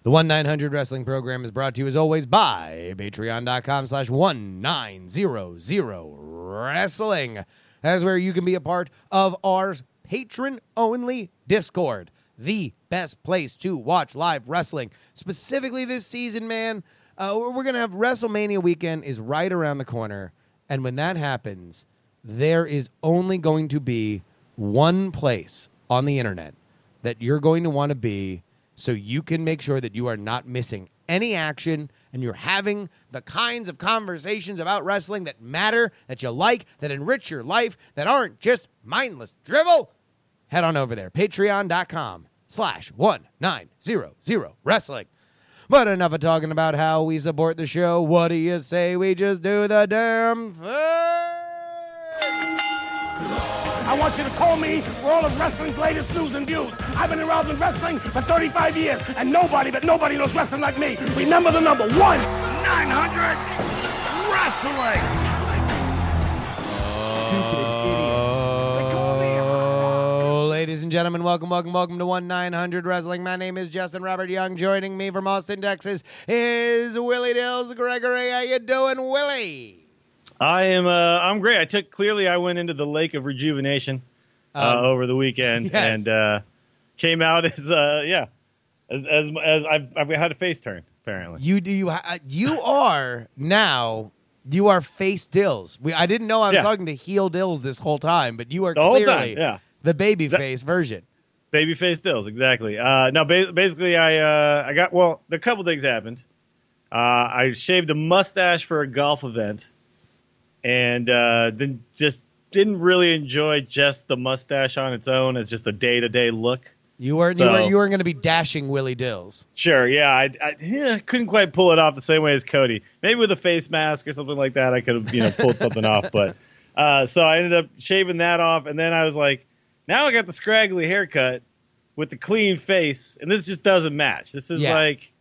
The 1-900 Wrestling program is brought to you, as always, by Patreon.com/1900Wrestling. That's where you can be a part of our patron-only Discord, the best place to watch live wrestling. Specifically this season, man, we're going to have WrestleMania weekend is right around the corner. And when that happens, there is only going to be one place on the internet that you're going to want to be, so you can make sure that you are not missing any action and you're having the kinds of conversations about wrestling that matter, that you like, that enrich your life, that aren't just mindless drivel. Head on over there, patreon.com/1900Wrestling. But enough of talking about how we support the show. What do you say we just do the damn thing? I want you to call me for all of wrestling's latest news and views. I've been involved in wrestling for 35 years, and nobody knows wrestling like me. Remember the number 1-900 Wrestling. Oh, ladies and gentlemen, welcome to 1-900 Wrestling. My name is Justin Robert Young. Joining me from Austin, Texas, is Willie Dills Gregory. How you doing, Willie? I'm great. I went into the lake of rejuvenation over the weekend, yes. and came out as I've had a face turn, apparently. You are face Dills. I didn't know I was talking to heel Dills this whole time, but you are clearly the baby face version. Baby face Dills, exactly. Basically I got, a couple things happened. I shaved a mustache for a golf event. And then just didn't really enjoy just the mustache on its own as just a day-to-day look. You weren't going to be dashing Willie Dills. Sure, yeah. I couldn't quite pull it off the same way as Cody. Maybe with a face mask or something like that, I could have pulled something off. But so I ended up shaving that off, and then I was like, now I got the scraggly haircut with the clean face, and this just doesn't match. This is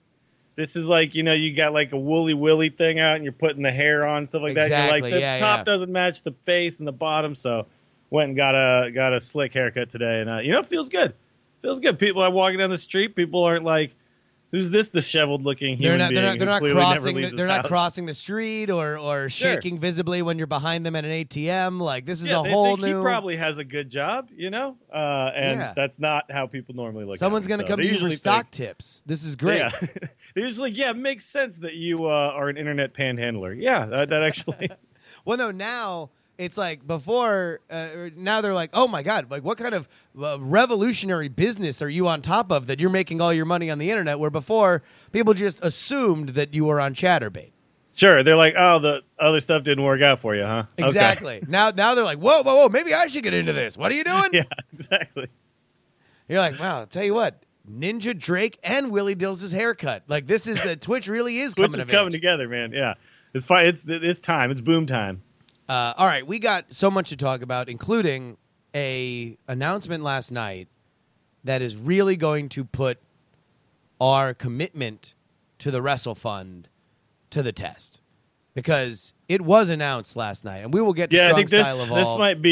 like, you got like a woolly willy thing out and you're putting the hair on, stuff like that. You're like, the top doesn't match the face and the bottom. So went and got a slick haircut today. And, it feels good. Feels good. People are walking down the street. People aren't like, who's this disheveled looking human being? They're not crossing the street or shaking visibly when you're behind them at an ATM. Like, this is a whole new. He probably has a good job, and that's not how people normally look. Someone's going to come to you for stock tips. This is great. Yeah. They're usually it makes sense that you are an internet panhandler. Yeah, that actually. Well, no, now it's like before. Now they're like, oh my god, like what kind of revolutionary business are you on top of that you're making all your money on the internet? Where before people just assumed that you were on ChatterBait. Sure, they're like, oh, the other stuff didn't work out for you, huh? Exactly. Okay. Now they're like, whoa, maybe I should get into this. What are you doing? Yeah, exactly. You're like, wow, I'll tell you what. Ninja Drake and Willie Dills' haircut. Like, this is the Twitch really is coming together, man. Yeah. It's fine. It's time. It's boom time. All right. We got so much to talk about, including a announcement last night that is really going to put our commitment to the Wrestle Fund to the test. Because it was announced last night, and we will get to Strong Style Evolved.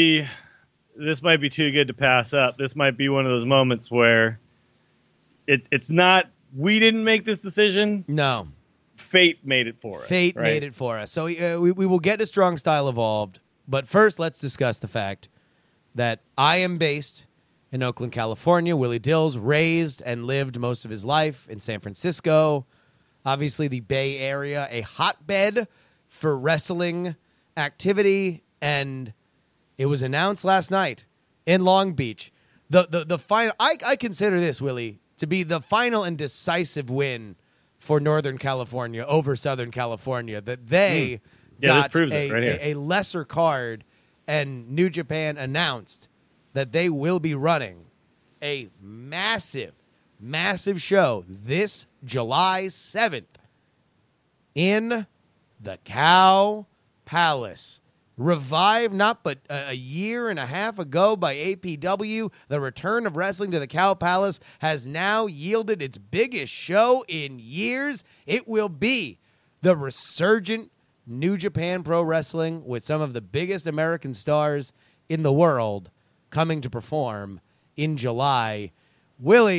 This might be too good to pass up. This might be one of those moments where it's not, we didn't make this decision. No. Fate made it for us. Fate made it for us. So we will get to Strong Style Evolved. But first, let's discuss the fact that I am based in Oakland, California. Willie Dills raised and lived most of his life in San Francisco. Obviously, the Bay Area, a hotbed for wrestling activity. And it was announced last night in Long Beach. The final, I consider this, Willie, to be the final and decisive win for Northern California over Southern California, that they got a lesser card, and New Japan announced that they will be running a massive, massive show this July 7th in the Cow Palace. Revived not but a year and a half ago by APW, the return of wrestling to the Cow Palace has now yielded its biggest show in years. It will be the resurgent New Japan Pro Wrestling with some of the biggest American stars in the world coming to perform in July. Willie,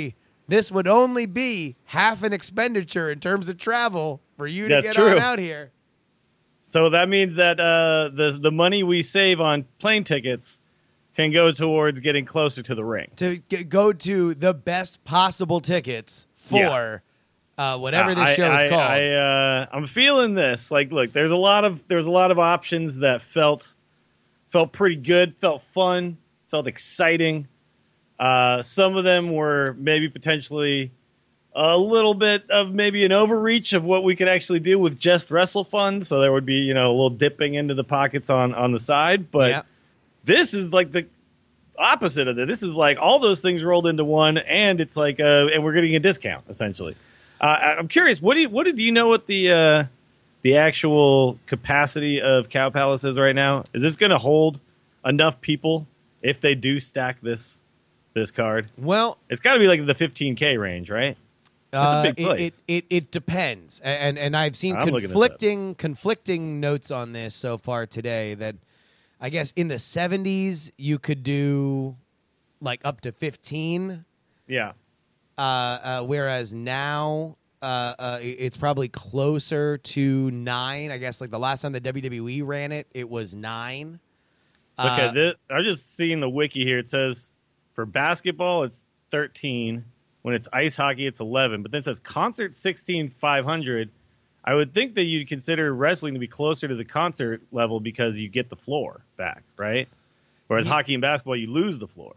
this would only be half an expenditure in terms of travel for you to That's get true. on out here. So that means that the money we save on plane tickets can go towards getting closer to the ring. To go to the best possible tickets for whatever this show is called. I'm feeling this. Like, look, there's a lot of options that felt pretty good, felt fun, felt exciting. Some of them were maybe potentially a little bit of maybe an overreach of what we could actually do with just WrestleFund. So there would be, a little dipping into the pockets on the side. But this is like the opposite of that. This is like all those things rolled into one, and it's like, and we're getting a discount essentially. I'm curious, do you know what the actual capacity of Cow Palace is right now? Is this going to hold enough people if they do stack this card? Well, it's got to be like the 15K range, right? It's a big place. It depends, and I've seen conflicting notes on this so far today. That I guess in the 70s you could do like up to 15. Yeah. Whereas now it's probably closer to 9. I guess like the last time the WWE ran it, it was 9. Okay, I'm just seeing the wiki here. It says for basketball it's 13. When it's ice hockey, it's 11. But then it says concert 16,500. I would think that you'd consider wrestling to be closer to the concert level because you get the floor back, right? Whereas hockey and basketball, you lose the floor.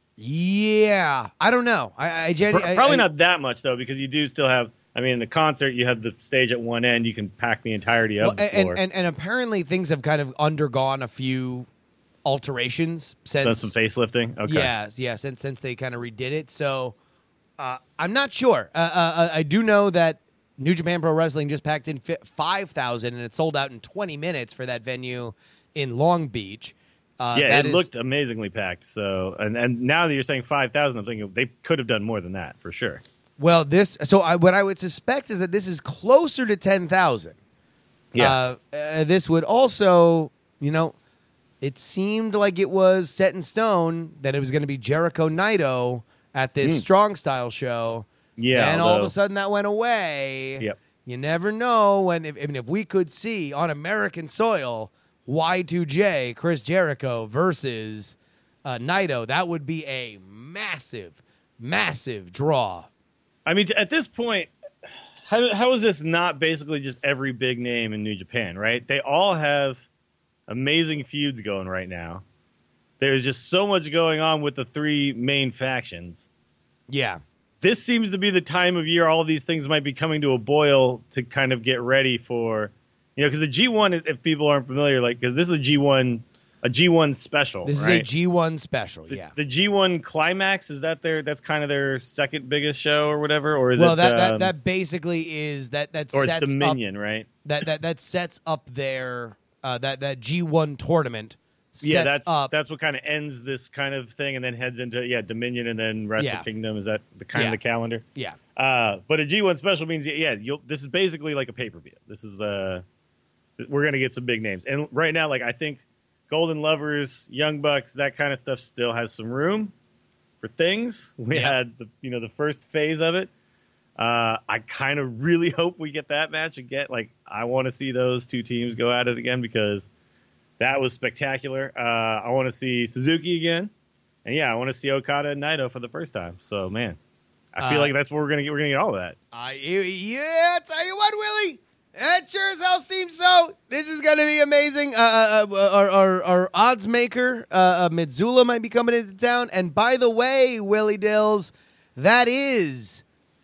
Yeah, I don't know. Probably not that much though, because you do still have. I mean, in the concert, you have the stage at one end. You can pack the entirety of the floor. And apparently things have kind of undergone a few alterations since some facelifting. Okay. Yeah. Since they kind of redid it. So I'm not sure. I do know that New Japan Pro Wrestling just packed in 5,000, and it sold out in 20 minutes for that venue in Long Beach. It looked amazingly packed. So, and now that you're saying 5,000, I'm thinking they could have done more than that for sure. Well, what I would suspect is that this is closer to 10,000. Yeah. This would also, it seemed like it was set in stone that it was going to be Jericho Naito at this Strong Style show. Yeah. And all of a sudden that went away. Yep. You never know. If we could see on American soil Y2J, Chris Jericho versus Naito, that would be a massive, massive draw. I mean, at this point, how is this not basically just every big name in New Japan, right? They all have amazing feuds going right now. There's just so much going on with the three main factions. Yeah. This seems to be the time of year all these things might be coming to a boil to kind of get ready for, because the G1, if people aren't familiar, because this is a G1 special. This right? is a G1 special, yeah. The G1 Climax, that's kind of their second biggest show or whatever, or is that basically is that or sets it's Dominion, up, right? That sets up their that G1 tournament. That's what kind of ends this kind of thing, and then heads into Dominion, and then Wrestle Kingdom. Is that the kind of the calendar? Yeah. But a G1 special means this is basically like a pay-per-view. This is we're gonna get some big names, and right now, I think Golden Lovers, Young Bucks, that kind of stuff still has some room for things. We had the first phase of it. I kind of really hope we get that match again. I want to see those two teams go at it again because that was spectacular. I want to see Suzuki again. And I want to see Okada and Naito for the first time. So, man, I feel like that's what we're going to get. We're going to get all of that. Tell you what, Willie. That sure as hell seems so. This is going to be amazing. Our odds maker, Mitsula, might be coming into town. And by the way, Willie Dills, that is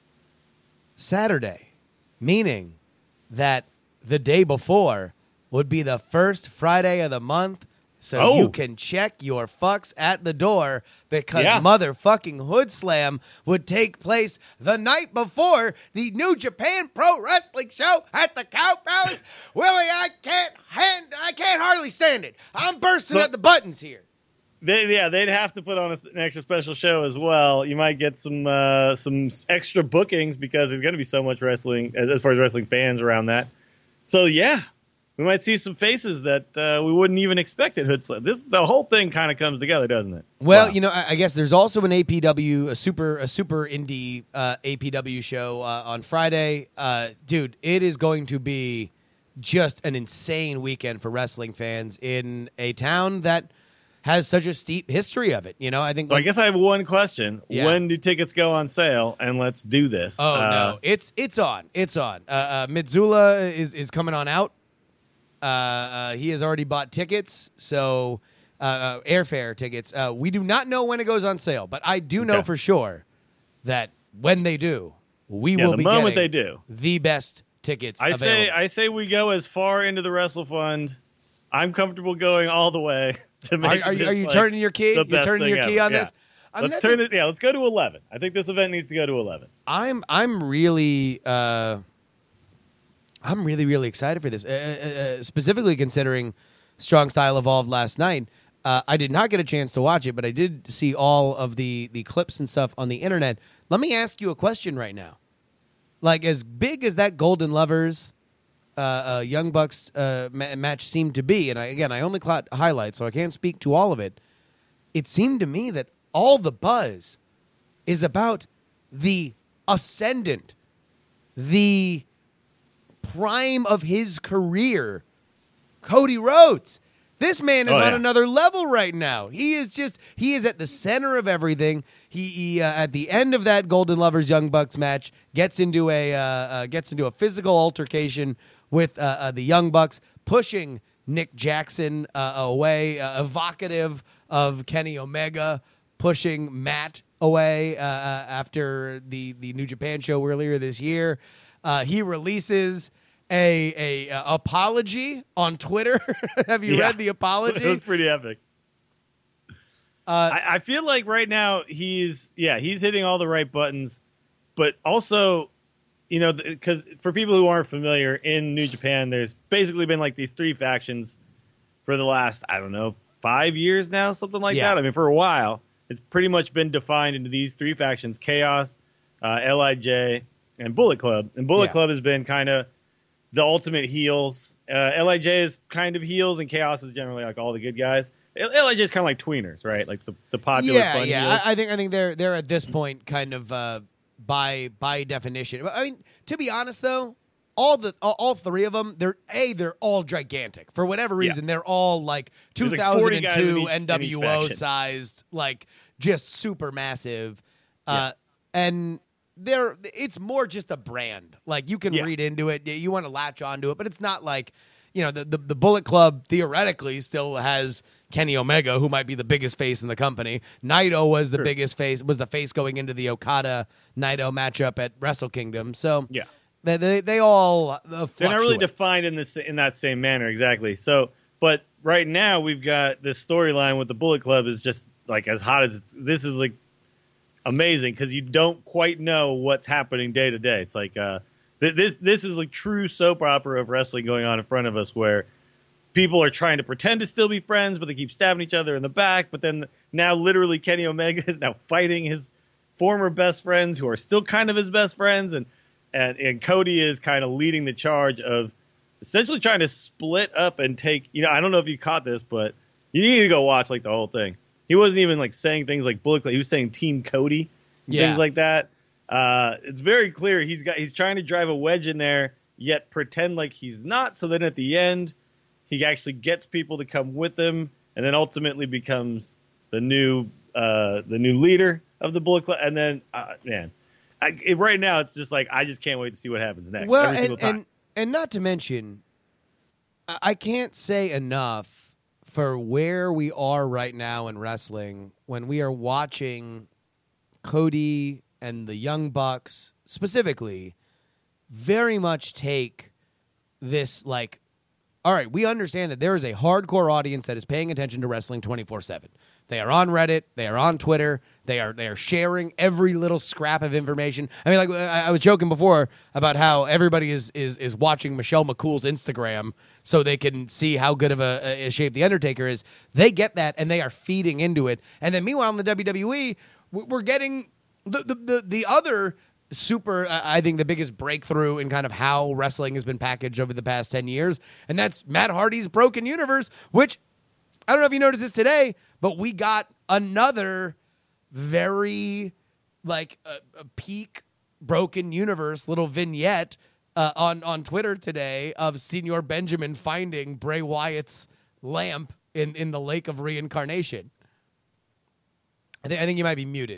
Saturday, meaning that the day before would be the first Friday of the month, so you can check your fucks at the door because motherfucking Hood Slam would take place the night before the New Japan Pro Wrestling show at the Cow Palace. Willie, I can't hardly stand it. I'm bursting at the buttons here. They'd have to put on an extra special show as well. You might get some extra bookings because there's going to be so much wrestling as far as wrestling fans around that. So we might see some faces that we wouldn't even expect at Hood Slam. The whole thing kind of comes together, doesn't it? Well, Wow. I guess there's also an APW, a super indie APW show on Friday. Dude, it is going to be just an insane weekend for wrestling fans in a town that has such a steep history of it. I think. So I guess I have one question. Yeah. When do tickets go on sale? And let's do this. Oh no, it's on. Mitsula is coming on out. He has already bought tickets, so airfare tickets. We do not know when it goes on sale, but I do know Okay. for sure that when they do, we will the be moment getting they do. the best tickets I available. say we go as far into the Wrestle Fund. I'm comfortable going all the way to make Are this, you like, turning your key? the You're best turning thing your key ever. on Yeah. this? Let's go to 11. I think this event needs to go to 11. I'm really really excited for this, specifically considering Strong Style Evolved last night. I did not get a chance to watch it, but I did see all of the clips and stuff on the internet. Let me ask you a question right now. Like, as big as that Golden Lovers Young Bucks match seemed to be, and I only caught highlights, so I can't speak to all of it. It seemed to me that all the buzz is about the ascendant, the prime of his career, Cody Rhodes. This man is on another level right now. He is at the center of everything. He at the end of that Golden Lovers Young Bucks match gets into a physical altercation with the Young Bucks, pushing Nick Jackson away, evocative of Kenny Omega pushing Matt away after the New Japan show earlier this year. He releases a apology on Twitter. Have you read the apology? It was pretty epic. I feel like right now he's hitting all the right buttons, but also, because for people who aren't familiar, in New Japan, there's basically been like these three factions for the last, 5 years now, something like that. I mean, for a while, it's pretty much been defined into these three factions: Chaos, LIJ, and Bullet Club. And Bullet Club has been kind of the ultimate heels. LIJ is kind of heels, and Chaos is generally like all the good guys. LIJ is kind of like tweeners, right? Like the popular fun heels. I think they're at this point kind of by definition. But I mean, to be honest though, all three of them, they're all gigantic for whatever reason. They're all like 2002 NWO sized, like just super massive, and it's more just a brand. Like you can read into it, you want to latch onto it, but it's not like the Bullet Club theoretically still has Kenny Omega, who might be the biggest face in the company. Naito was the biggest face, was the face going into the Okada Naito matchup at Wrestle Kingdom. So they all fluctuate. They're not really defined in that same manner exactly. So, but right now we've got this storyline with the Bullet Club is just like as hot as this is like amazing because you don't quite know what's happening day to day. It's like this is like true soap opera of wrestling going on in front of us where people are trying to pretend to still be friends, but they keep stabbing each other in the back. But then now literally Kenny Omega is now fighting his former best friends who are still kind of his best friends. And Cody is kind of leading the charge of essentially trying to split up and take, I don't know if you caught this, but you need to go watch like the whole thing. He wasn't even like saying things like Bullet Club. He was saying Team Cody, things like that. It's very clear he's trying to drive a wedge in there, yet pretend like he's not. So then at the end, he actually gets people to come with him, and then ultimately becomes the new leader of the Bullet Club. And then, right now it's just like I just can't wait to see what happens next. Well, every single time. and not to mention, I can't say enough for where we are right now in wrestling when we are watching Cody and the Young Bucks specifically very much take this like, all right, we understand that there is a hardcore audience that is paying attention to wrestling 24/7. They are on Reddit. They are on Twitter. They are sharing every little scrap of information. I mean, like I was joking before about how everybody is watching Michelle McCool's Instagram so they can see how good of a shape The Undertaker is. They get that, and they are feeding into it. And then meanwhile, in the WWE, we're getting the other super, I think, the biggest breakthrough in kind of how wrestling has been packaged over the past 10 years. And that's Matt Hardy's Broken Universe, which I don't know if you noticed this today, but we got another very like a peak Broken Universe little vignette on Twitter today of Senior Benjamin finding Bray Wyatt's lamp in the lake of reincarnation. I think you might be muted.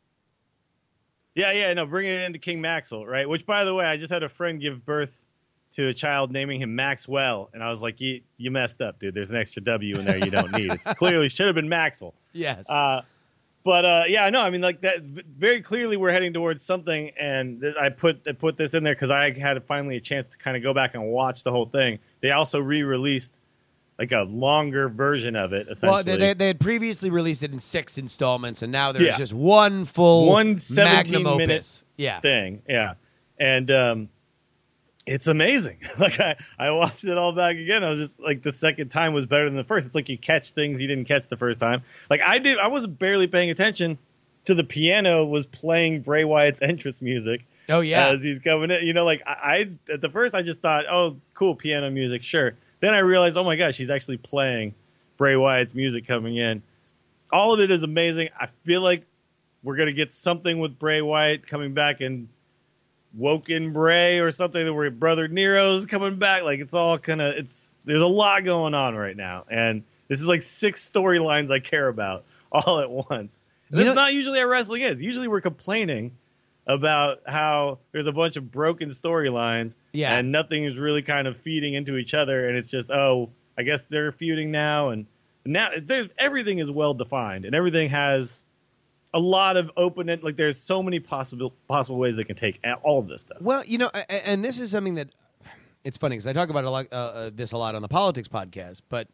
Yeah, no, bringing it into King Maxwell, right? Which, by the way, I just had a friend give birth to a child naming him Maxwell, and I was like, you messed up, dude. There's an extra W in there you don't need. It clearly should have been Maxwell. Yes. Yeah, no, I mean, like that. Very clearly, we're heading towards something, and I put this in there because I had finally a chance to kind of go back and watch the whole thing. They also re-released like a longer version of it, essentially. Well, they had previously released it in 6 installments, and now there's just one full 17-minute yeah. thing. Yeah, and it's amazing. Like I watched it all back again. I was just like, the second time was better than the first. It's like you catch things you didn't catch the first time. Like I was barely paying attention to the piano was playing Bray Wyatt's entrance music. Oh yeah, as he's coming in. You know, like I at the first I just thought, oh, cool piano music, sure. Then I realized, oh my gosh, he's actually playing Bray Wyatt's music coming in. All of it is amazing. I feel like we're gonna get something with Bray Wyatt coming back and Woken Bray or something, where Brother Nero's coming back. Like it's all there's a lot going on right now, and this is like 6 storylines I care about all at once. That's not usually how wrestling is. Usually we're complaining about how there's a bunch of broken storylines, and nothing is really kind of feeding into each other, and it's just, oh, I guess they're feuding now, and now everything is well defined, and everything has a lot of open, like there's so many possible ways they can take all of this stuff. Well, and this is something that it's funny because I talk about this a lot on the politics podcast, but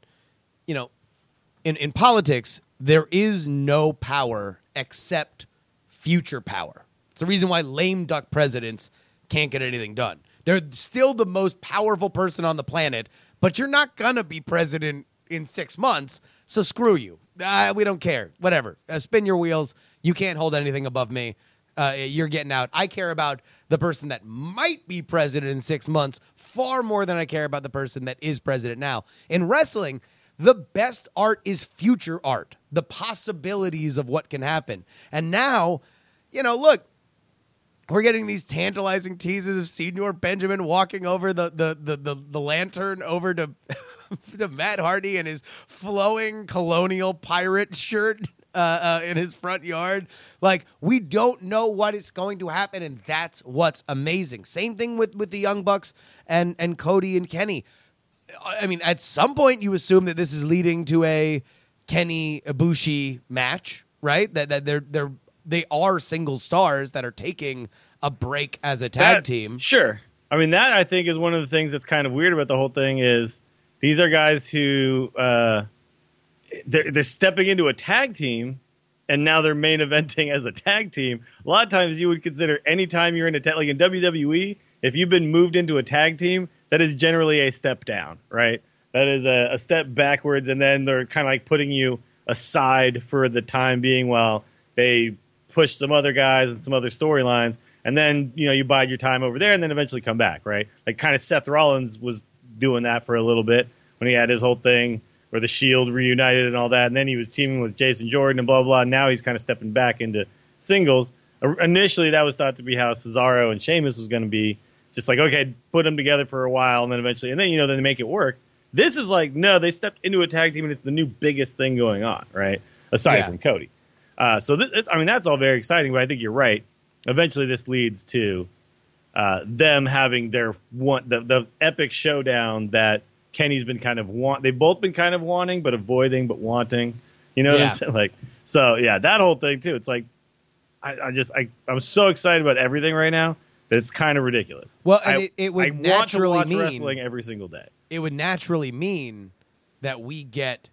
in politics there is no power except future power. It's the reason why lame duck presidents can't get anything done. They're still the most powerful person on the planet, but you're not gonna be president in 6 months, so screw you. We don't care. Whatever. Spin your wheels. You can't hold anything above me. You're getting out. I care about the person that might be president in 6 months far more than I care about the person that is president now. In wrestling, the best art is future art, the possibilities of what can happen. And now, look, we're getting these tantalizing teases of Senior Benjamin walking over the lantern over to, to Matt Hardy in his flowing colonial pirate shirt in his front yard. Like, we don't know what is going to happen, and that's what's amazing. Same thing with the Young Bucks and Cody and Kenny. I mean, at some point you assume that this is leading to a Kenny Ibushi match, right? That they are single stars that are taking a break as a tag team. Sure. I mean, that I think is one of the things that's kind of weird about the whole thing is these are guys who they're stepping into a tag team and now they're main eventing as a tag team. A lot of times you would consider any time you're in a tag, like in WWE, if you've been moved into a tag team, that is generally a step down, right? That is a step backwards, and then they're kind of like putting you aside for the time being while they push some other guys and some other storylines, and then you bide your time over there and then eventually come back, right? Like kind of Seth Rollins was doing that for a little bit when he had his whole thing where the Shield reunited and all that, and then he was teaming with Jason Jordan and blah, blah, and now he's kind of stepping back into singles. Initially, that was thought to be how Cesaro and Sheamus was going to be, just like, okay, put them together for a while, and then eventually, and then, then they make it work. This is like, no, they stepped into a tag team, and it's the new biggest thing going on, right? Aside from Cody. So, that's all very exciting, but I think you're right. Eventually, this leads to them having the epic showdown that Kenny's been kind of they've both been kind of wanting, but avoiding, but wanting. You know what I'm saying? Like, so yeah, that whole thing too. It's like, I'm so excited about everything right now that it's kind of ridiculous. Well, and it would naturally want to watch mean wrestling every single day. It would naturally mean that we get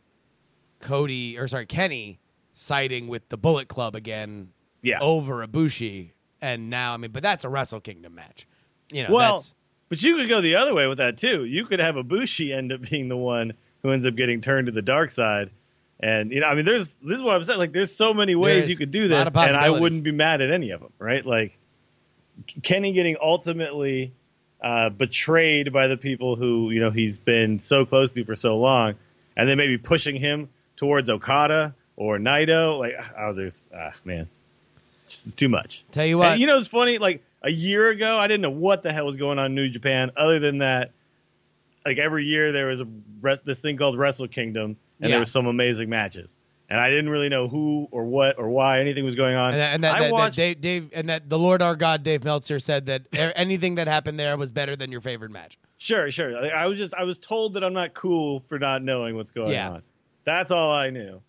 Kenny siding with the Bullet Club again, over Ibushi, and now but that's a Wrestle Kingdom match. But you could go the other way with that too. You could have Ibushi end up being the one who ends up getting turned to the dark side. And this is what I'm saying. Like, there's so many ways you could do this, and I wouldn't be mad at any of them, right? Like, Kenny getting ultimately betrayed by the people who he's been so close to for so long, and then maybe pushing him towards Okada or Naito. Like, man, it's too much. Tell you what, and, it's funny. Like a year ago, I didn't know what the hell was going on in New Japan. Other than that, like every year there was this thing called Wrestle Kingdom, and there was some amazing matches. And I didn't really know who or what or why anything was going on. And that the Lord our God, Dave Meltzer, said that anything that happened there was better than your favorite match. Sure. I was told that I'm not cool for not knowing what's going on. That's all I knew.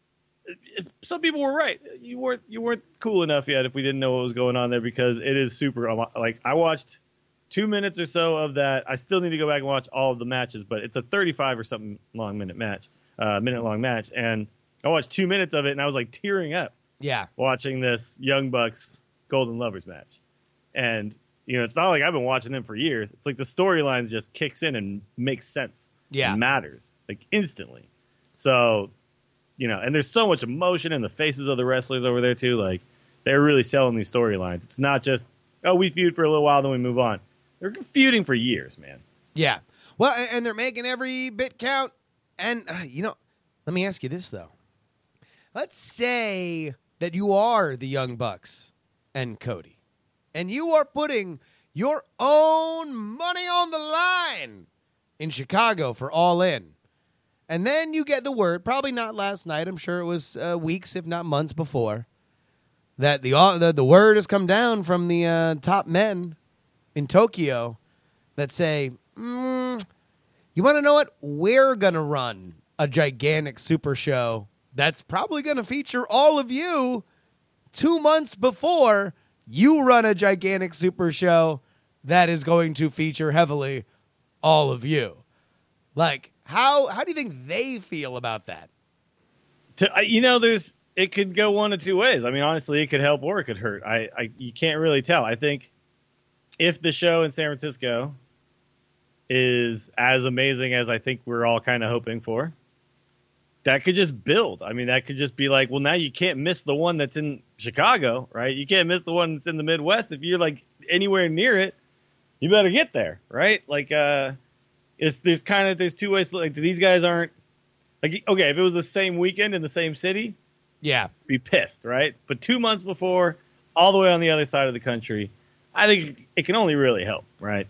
Some people were right. You weren't cool enough yet if we didn't know what was going on there, because it is super. Like, I watched 2 minutes or so of that. I still need to go back and watch all of the matches, but it's a 35 or something minute long match, and I watched 2 minutes of it, and I was like tearing up. Yeah, watching this Young Bucks Golden Lovers match, and it's not like I've been watching them for years. It's like the storylines just kicks in and makes sense. Yeah, it matters like instantly. So, and there's so much emotion in the faces of the wrestlers over there too. Like, they're really selling these storylines. It's not just, oh, we feud for a little while, then we move on. They're feuding for years, man. Yeah, well, and they're making every bit count. And let me ask you this though. Let's say that you are the Young Bucks and Cody, and you are putting your own money on the line in Chicago for All In. And then you get the word, probably not last night, I'm sure it was weeks, if not months before, that the word has come down from the top men in Tokyo that say, you want to know what? We're going to run a gigantic super show that's probably going to feature all of you 2 months before you run a gigantic super show that is going to feature heavily all of you. Like, how do you think they feel about that? It could go one of two ways. I mean, honestly, it could help or it could hurt. You can't really tell. I think if the show in San Francisco is as amazing as I think we're all kind of hoping for, that could just build. I mean, that could just be like, well, now you can't miss the one that's in Chicago, right? You can't miss the one that's in the Midwest. If you're like anywhere near it, you better get there, right? Like, there's two ways. Like, these guys aren't like, okay, if it was the same weekend in the same city, yeah, be pissed, right? But 2 months before, all the way on the other side of the country, I think it can only really help, right?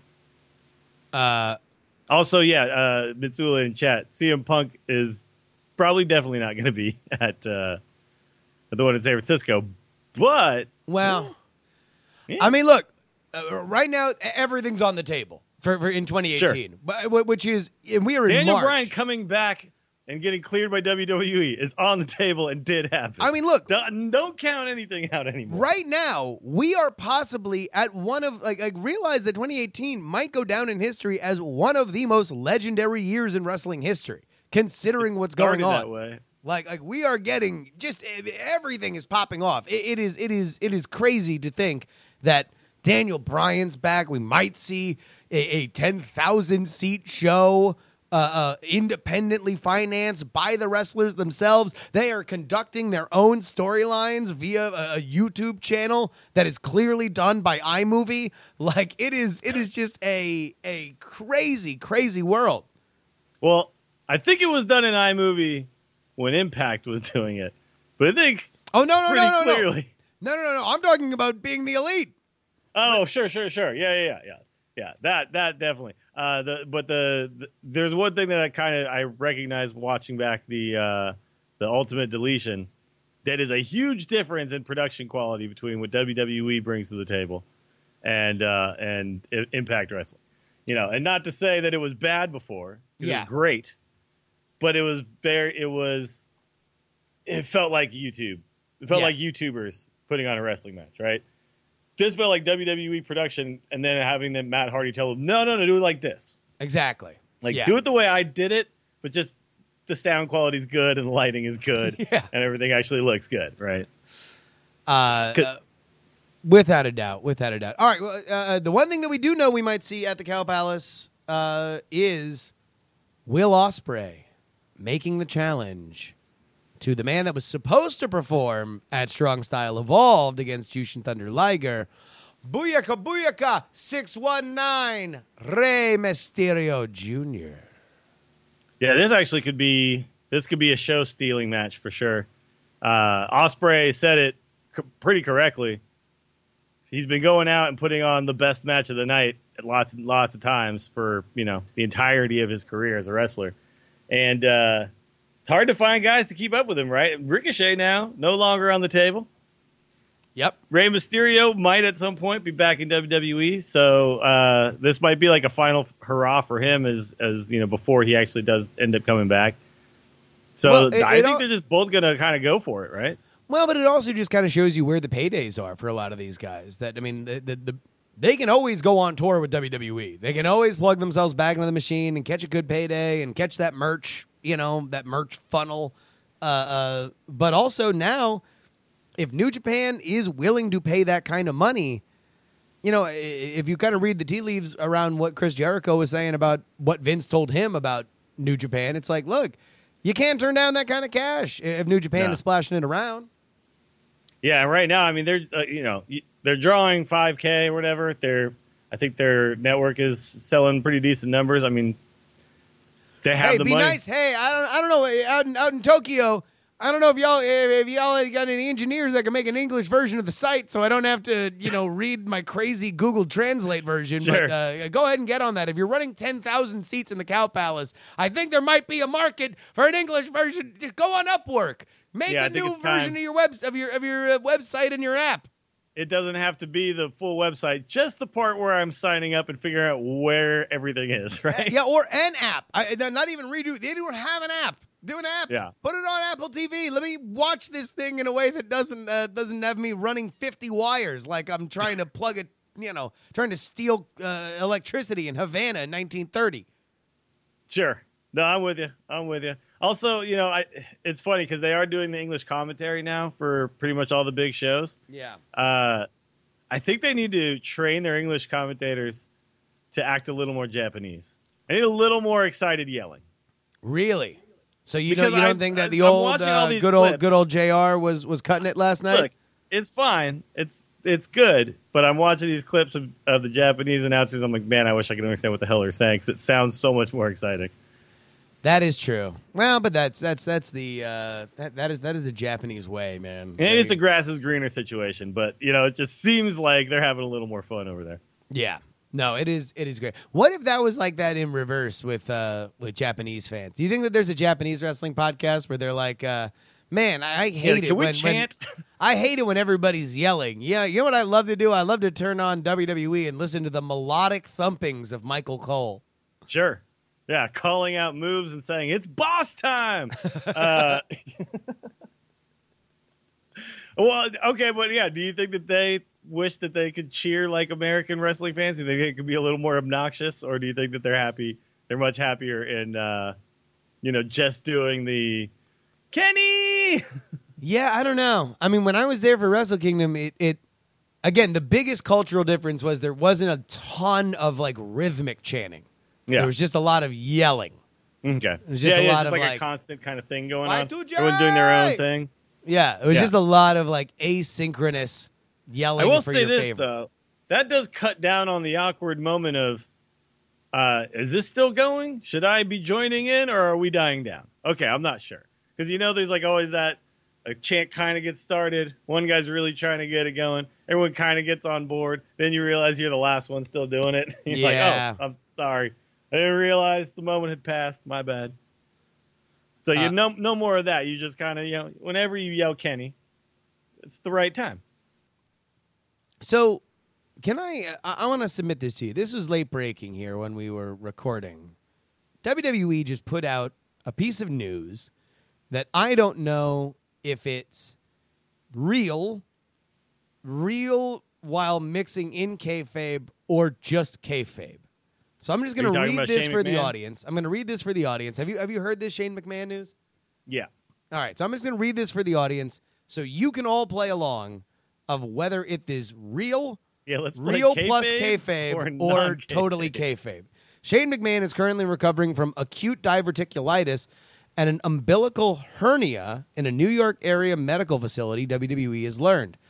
Also, Mitsula in chat, CM Punk is probably definitely not going to be at the one in San Francisco, but well, yeah. I mean, look, right now everything's on the table for in 2018, which is, and we are in Daniel March. Bryan coming back and getting cleared by WWE is on the table and did happen. I mean, look, don't count anything out anymore. Right now, we are possibly at one of like realize that 2018 might go down in history as one of the most legendary years in wrestling history, considering what's going on. That way. Like we are getting just everything is popping off. It is crazy to think that Daniel Bryan's back. We might see a 10,000 seat show. Independently financed by the wrestlers themselves. They are conducting their own storylines via a YouTube channel that is clearly done by iMovie. Like, it is just a crazy, crazy world. Well, I think it was done in iMovie when Impact was doing it, but I think no, clearly. No. I'm talking about being the Elite. Oh, sure. Yeah, that definitely. There's one thing that I recognize watching back the Ultimate Deletion, that is a huge difference in production quality between what WWE brings to the table and Impact Wrestling. And not to say that it was bad before. It was great, but it felt like YouTube. It felt like YouTubers putting on a wrestling match, right? This felt like WWE production, and then having them Matt Hardy tell them, no, do it like this. Exactly. Do it the way I did it, but just the sound quality is good and the lighting is good and everything actually looks good, right? Without a doubt. All right. Well, the one thing that we do know we might see at the Cow Palace is Will Ospreay making the challenge to the man that was supposed to perform at Strong Style Evolved against Jushin Thunder Liger, Booyaka, booyaka, 619, Rey Mysterio Jr. Yeah, this could be a show-stealing match for sure. Ospreay said it pretty correctly. He's been going out and putting on the best match of the night lots and lots of times for, the entirety of his career as a wrestler. And it's hard to find guys to keep up with him, right? Ricochet now, no longer on the table. Yep. Rey Mysterio might at some point be back in WWE, so this might be like a final hurrah for him as before he actually does end up coming back. So I think they're just both going to kind of go for it, right? Well, but it also just kind of shows you where the paydays are for a lot of these guys. That, I mean, they can always go on tour with WWE. They can always plug themselves back into the machine and catch a good payday and catch that merch, that merch funnel. But also now, if New Japan is willing to pay that kind of money, if you kind of read the tea leaves around what Chris Jericho was saying about what Vince told him about New Japan, it's like, look, you can't turn down that kind of cash if New Japan is splashing it around. Yeah, right now, I mean, they're drawing 5K or whatever. I think their network is selling pretty decent numbers. I mean, they have the money. Hey, be nice. Hey, I don't know. Out in Tokyo, I don't know if y'all got any engineers that can make an English version of the site, so I don't have to read my crazy Google Translate version. Sure. But go ahead and get on that. If you're running 10,000 seats in the Cow Palace, I think there might be a market for an English version. Just go on Upwork. Make a new version of your website and your app. It doesn't have to be the full website, just the part where I'm signing up and figuring out where everything is, right? Yeah, or an app. Not even redo. They don't have an app. Do an app. Yeah. Put it on Apple TV. Let me watch this thing in a way that doesn't have me running 50 wires like I'm trying to plug it, trying to steal electricity in Havana in 1930. Sure. No, I'm with you. Also, it's funny because they are doing the English commentary now for pretty much all the big shows. Yeah. I think they need to train their English commentators to act a little more Japanese. I need a little more excited yelling. Really? So you don't think that the good old JR was cutting it last night? Look, it's fine. It's good, but I'm watching these clips of the Japanese announcers. I'm like, man, I wish I could understand what the hell they're saying because it sounds so much more exciting. That is true. Well, but that's the that is the Japanese way, man. And it's a grass is greener situation, but it just seems like they're having a little more fun over there. Yeah. No, it is great. What if that was like that in reverse with Japanese fans? Do you think that there's a Japanese wrestling podcast where they're like, man, I hate it when I hate it when everybody's yelling. Yeah, you know what I love to do? I love to turn on WWE and listen to the melodic thumpings of Michael Cole. Sure. Yeah, calling out moves and saying, it's boss time! Well, okay, but yeah, do you think that they wish that they could cheer like American wrestling fans? Do you think it could be a little more obnoxious? Or do you think that they're much happier in, just doing the, Kenny! Yeah, I don't know. I mean, when I was there for Wrestle Kingdom, it again, the biggest cultural difference was there wasn't a ton of, like, rhythmic chanting. Yeah. There was just a lot of yelling. Okay. It was just a lot of like a constant kind of thing going on. Everyone doing their own thing. Yeah, it was just a lot of like asynchronous yelling. I will say this though, that does cut down on the awkward moment of, is this still going? Should I be joining in or are we dying down? Okay, I'm not sure because there's like always that a chant kind of gets started. One guy's really trying to get it going. Everyone kind of gets on board. Then you realize you're the last one still doing it. You're like, oh, I'm sorry. I didn't realize the moment had passed. My bad. So no more of that. You just kind of, whenever you yell Kenny, it's the right time. So can I want to submit this to you. This was late breaking here when we were recording. WWE just put out a piece of news that I don't know if it's real while mixing in kayfabe or just kayfabe. So I'm just going to read this for the audience. I'm going to read this for the audience. Have you heard this Shane McMahon news? Yeah. All right. So I'm just going to read this for the audience so you can all play along of whether it is real, real plus kayfabe or totally kayfabe. Shane McMahon is currently recovering from acute diverticulitis and an umbilical hernia in a New York area medical facility, WWE has learned.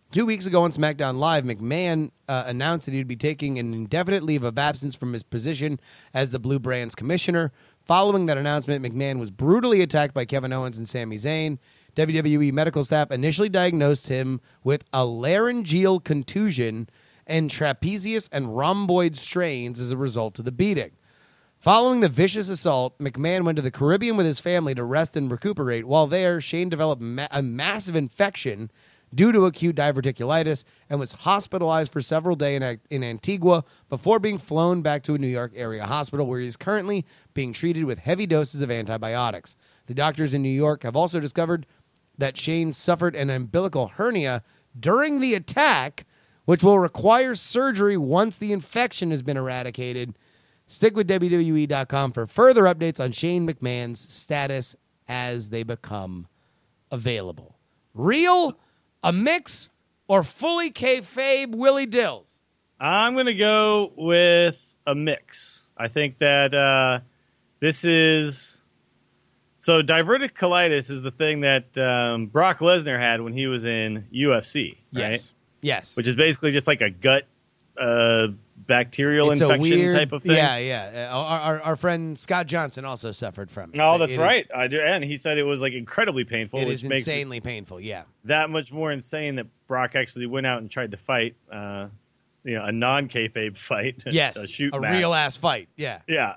2 weeks ago on SmackDown Live, McMahon announced that he'd be taking an indefinite leave of absence from his position as the Blue Brand's commissioner. Following that announcement, McMahon was brutally attacked by Kevin Owens and Sami Zayn. WWE medical staff initially diagnosed him with a laryngeal contusion and trapezius and rhomboid strains as a result of the beating. Following the vicious assault, McMahon went to the Caribbean with his family to rest and recuperate. While there, Shane developed a massive infection due to acute diverticulitis and was hospitalized for several days in Antigua before being flown back to a New York area hospital where he is currently being treated with heavy doses of antibiotics. The doctors in New York have also discovered that Shane suffered an umbilical hernia during the attack, which will require surgery once the infection has been eradicated. Stick with WWE.com for further updates on Shane McMahon's status as they become available. Real, a mix, or fully kayfabe Willie Dills? I'm going to go with a mix. I think that this is... So diverticulitis is the thing that Brock Lesnar had when he was in UFC, right? Yes. Which is basically just like a gut bacterial infection type of thing. Yeah. Our friend Scott Johnson also suffered from it. Oh, that's right. I do, and he said it was like incredibly painful. It which is insanely painful. Yeah, that much more insane that Brock actually went out and tried to fight, a non-kayfabe fight. Yes, a real ass fight. Yeah, yeah,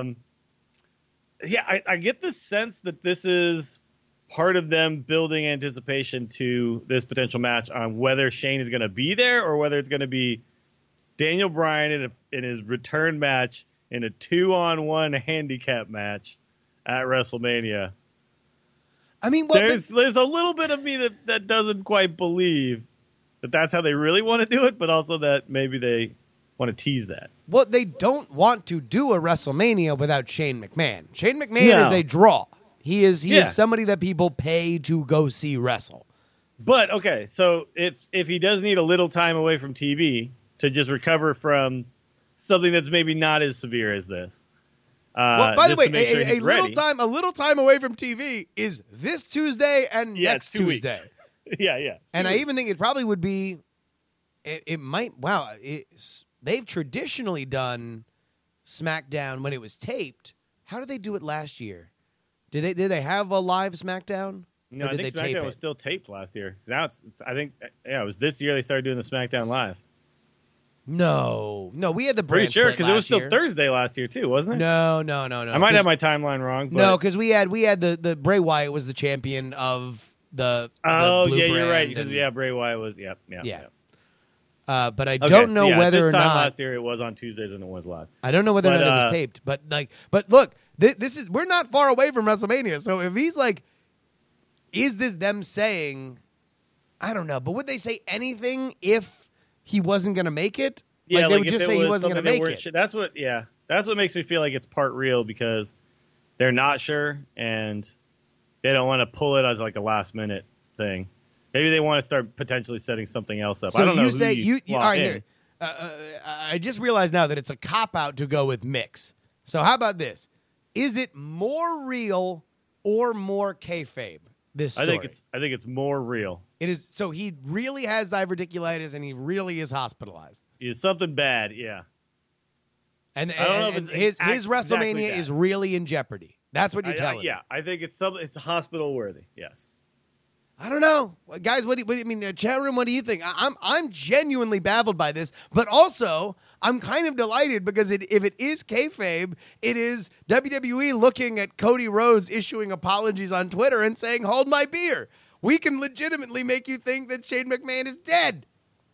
I get the sense that this is part of them building anticipation to this potential match on whether Shane is going to be there or whether it's going to be Daniel Bryan in his return match in a 2-on-1 handicap match at WrestleMania. I mean, there's a little bit of me that doesn't quite believe that that's how they really want to do it, but also that maybe they want to tease that. Well, they don't want to do a WrestleMania without Shane McMahon. Shane McMahon is a draw. He is somebody that people pay to go see wrestle. But okay, so if he does need a little time away from TV to just recover from something that's maybe not as severe as this. Well, by the way, a little time away from TV is this Tuesday and next Tuesday. Yeah. And I even think it probably would be. It might. Wow. They've traditionally done SmackDown when it was taped. How did they do it last year? Did they have a live SmackDown? No, I think SmackDown was still taped last year. Now it was this year they started doing the SmackDown live. No, we had the brand pretty sure because it was still Thursday last year too, wasn't it? No. I might have my timeline wrong. But... No, because we had the Bray Wyatt was the champion of the Blue brand, you're right. Because Bray Wyatt was yeah. But I don't know whether or not last year it was on Tuesdays and it was live. I don't know whether or not it was taped. But look, this is we're not far away from WrestleMania. So if he's like, is this them saying? I don't know. But would they say anything if he wasn't going to make it? Yeah, they would just say he wasn't going to make it. That's what makes me feel like it's part real because they're not sure and they don't want to pull it as like a last minute thing. Maybe they want to start potentially setting something else up. So I don't know. You say you all right here. I just realized now that it's a cop out to go with mix. So how about this? Is it more real or more kayfabe? This story? I think it's more real. It is. So he really has diverticulitis and he really is hospitalized. It's something bad, yeah. And his WrestleMania is really in jeopardy. That's what you're telling me. Yeah, I think it's hospital worthy. Yes. I don't know, guys. What do you mean, chat room? What do you think? I'm genuinely baffled by this, but also I'm kind of delighted because if it is kayfabe, it is WWE looking at Cody Rhodes issuing apologies on Twitter and saying, "Hold my beer. We can legitimately make you think that Shane McMahon is dead."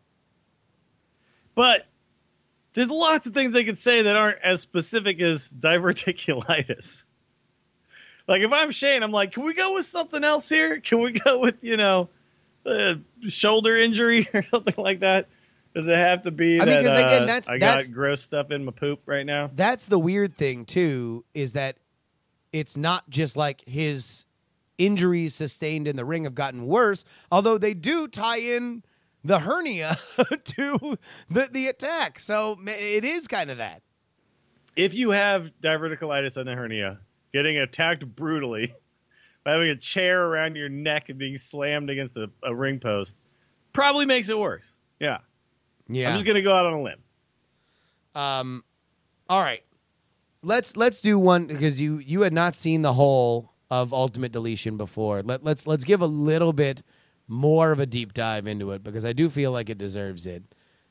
But there's lots of things they could say that aren't as specific as diverticulitis. Like, if I'm Shane, I'm like, can we go with something else here? Can we go with, shoulder injury or something like that? Does it have to be I got gross stuff in my poop right now? That's the weird thing, too, is that it's not just like his injuries sustained in the ring have gotten worse, although they do tie in the hernia to the attack. So it is kind of that. If you have diverticulitis and a hernia, getting attacked brutally by having a chair around your neck and being slammed against a ring post, probably makes it worse. Yeah. Yeah. I'm just going to go out on a limb. All right. Let's do one because you had not seen the whole of Ultimate Deletion before. Let's give a little bit more of a deep dive into it because I do feel like it deserves it.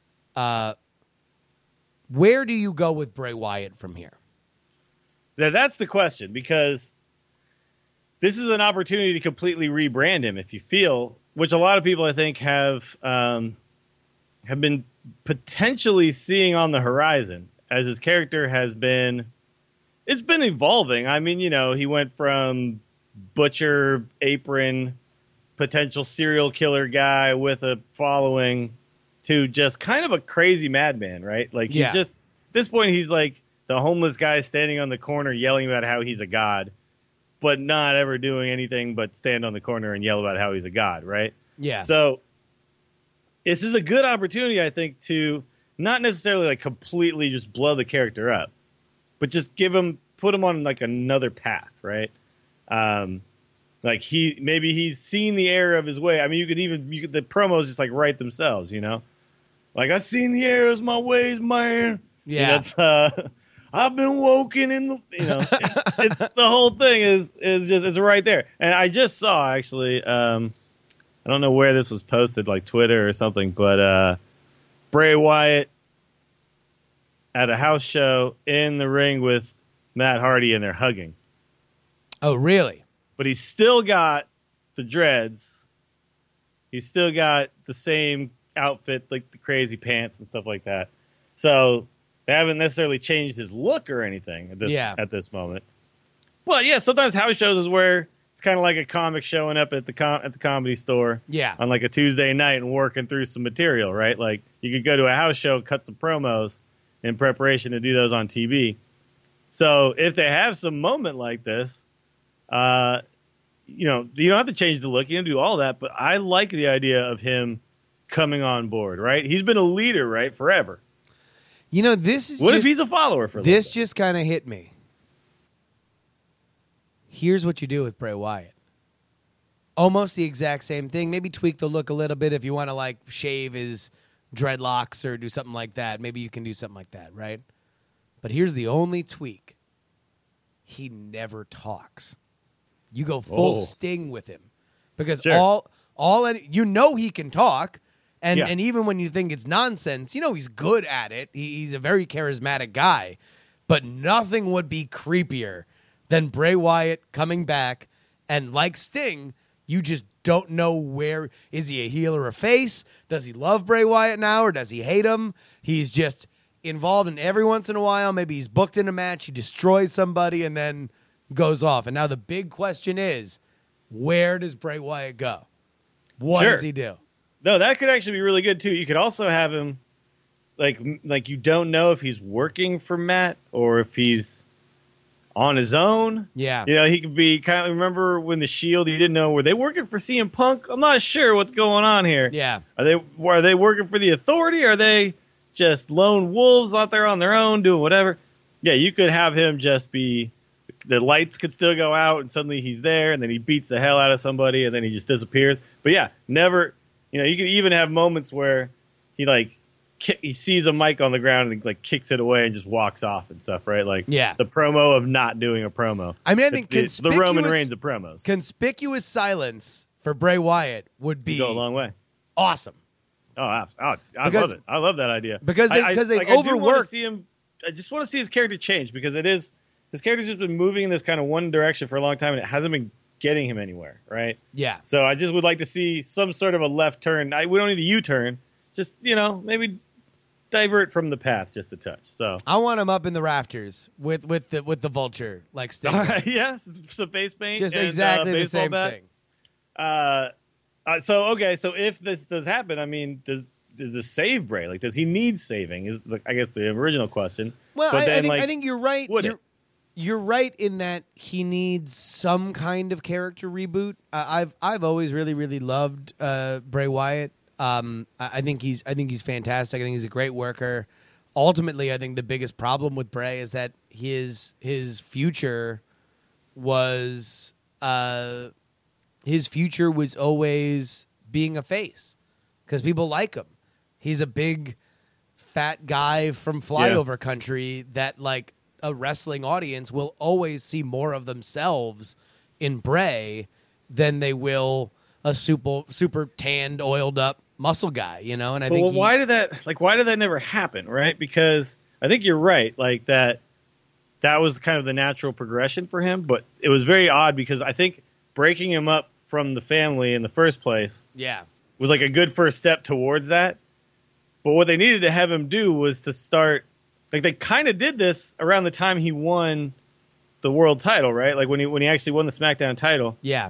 Where do you go with Bray Wyatt from here? That's the question, because this is an opportunity to completely rebrand him, if you feel, which a lot of people I think have been potentially seeing on the horizon as his character has been. It's been evolving. I mean, he went from butcher, apron, potential serial killer guy with a following to just kind of a crazy madman, right? Like, he's just, at this point, he's like the homeless guy standing on the corner yelling about how he's a god, but not ever doing anything but stand on the corner and yell about how he's a god, right? Yeah. So this is a good opportunity, I think, to not necessarily like completely just blow the character up, but just put him on like another path, right? Like maybe he's seen the error of his way. I mean, the promos just like write themselves, Like, I seen the errors of my ways, man. Yeah. I've been woken in the, it's the whole thing is just, it's right there. And I just saw actually, I don't know where this was posted, like Twitter or something, but Bray Wyatt at a house show in the ring with Matt Hardy, and they're hugging. Oh, really? But he's still got the dreads. He's still got the same outfit, like the crazy pants and stuff like that. So they haven't necessarily changed his look or anything at this moment. But yeah, sometimes house shows is where it's kind of like a comic showing up at the comedy store on like a Tuesday night and working through some material, right? Like, you could go to a house show, cut some promos in preparation to do those on TV. So if they have some moment like this, you don't have to change the look. You don't do all that. But I like the idea of him coming on board, right? He's been a leader, right, forever. This is what if he's a follower for this? Just kind of hit me. Here's what you do with Bray Wyatt. Almost the exact same thing. Maybe tweak the look a little bit if you want to like shave his dreadlocks or do something like that. Maybe you can do something like that, right? But here's the only tweak. He never talks. You go full Sting with him. Because he can talk, and even when you think it's nonsense, he's good at it. He's a very charismatic guy. But nothing would be creepier than Bray Wyatt coming back, and like Sting, you just don't know where. Is he a heel or a face? Does he love Bray Wyatt now, or does he hate him? He's just involved in every once in a while. Maybe he's booked in a match, he destroys somebody, and then goes off. And now the big question is, where does Bray Wyatt go? What does he do? No, that could actually be really good too. You could also have him like you don't know if he's working for Matt or if he's on his own. Yeah. He could be kind of, remember when the Shield, you didn't know, were they working for CM Punk? I'm not sure what's going on here. Yeah. Are they working for the Authority? Are they just lone wolves out there on their own doing whatever? Yeah, you could have him just be, the lights could still go out and suddenly he's there and then he beats the hell out of somebody and then he just disappears. But yeah, never, you could even have moments where he sees a mic on the ground and like kicks it away and just walks off and stuff, right? Like, the promo of not doing a promo. I mean, I think it's the Roman Reigns of promos. Conspicuous silence for Bray Wyatt would go a long way. Awesome. I love it. I love that idea because they've overworked. I just want to see his character change because his character's just been moving in this kind of one direction for a long time and it hasn't been getting him anywhere, right? Yeah. So I just would like to see some sort of a left turn. We don't need a U-turn. Just, maybe divert from the path just a touch. So I want him up in the rafters with the vulture like Sting. Yes, some face paint. Just and, exactly the same bat. Thing. So if this does happen, I mean, does this save Bray? Like, does he need saving? Is I guess the original question. Well, I think you're right. You're right in that he needs some kind of character reboot. I've always really, really loved Bray Wyatt. I think he's fantastic. I think he's a great worker. Ultimately, I think the biggest problem with Bray is that his future was always being a face because people like him. He's a big, fat guy from flyover country that, like, a wrestling audience will always see more of themselves in Bray than they will a super tanned, oiled up muscle guy, you know? And I think why did that never happen, right? Because I think you're right, like that was kind of the natural progression for him, but it was very odd because I think breaking him up from the family in the first place was like a good first step towards that. But what they needed to have him do was to start, like, they kind of did this around the time he won the world title, right? Like when he actually won the SmackDown title. Yeah.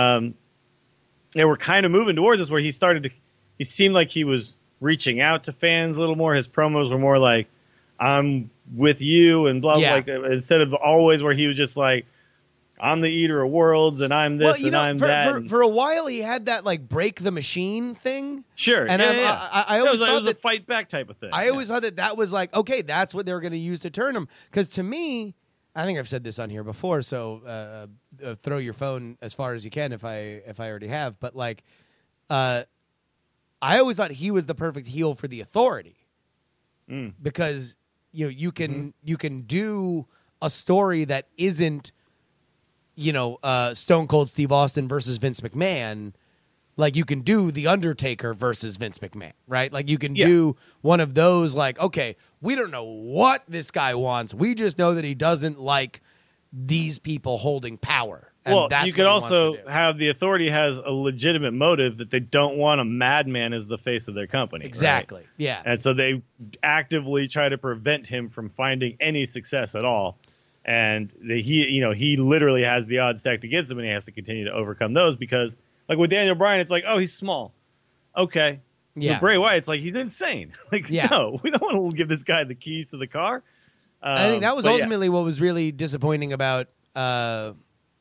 They were kind of moving towards this where he seemed like he was reaching out to fans a little more. His promos were more like, I'm with you and blah, blah, like, instead of always where he was just like, I'm the eater of worlds and I'm this I'm that. For a while, he had that, like, break the machine thing. Sure. And I always thought it was a fight back type of thing. I always thought that was like, okay, that's what they were going to use to turn him. Because to me, I think I've said this on here before, so throw your phone as far as you can if I already have. But, like, I always thought he was the perfect heel for the Authority. Because, you know, you can do a story that isn't, you know, Stone Cold Steve Austin versus Vince McMahon. Like, you can do The Undertaker versus Vince McMahon, right? Like, you can do one of those, like, okay, we don't know what this guy wants. We just know that he doesn't like these people holding power. And well, that's you could also have the Authority has a legitimate motive that they don't want a madman as the face of their company. Exactly, right? yeah. And so they actively try to prevent him from finding any success at all. And he literally has the odds stacked against him, and he has to continue to overcome those because, like with Daniel Bryan, it's like, oh, he's small. Okay. Yeah. With Bray Wyatt, it's like, he's insane. Like, no, we don't want to give this guy the keys to the car. I think that was ultimately what was really disappointing about that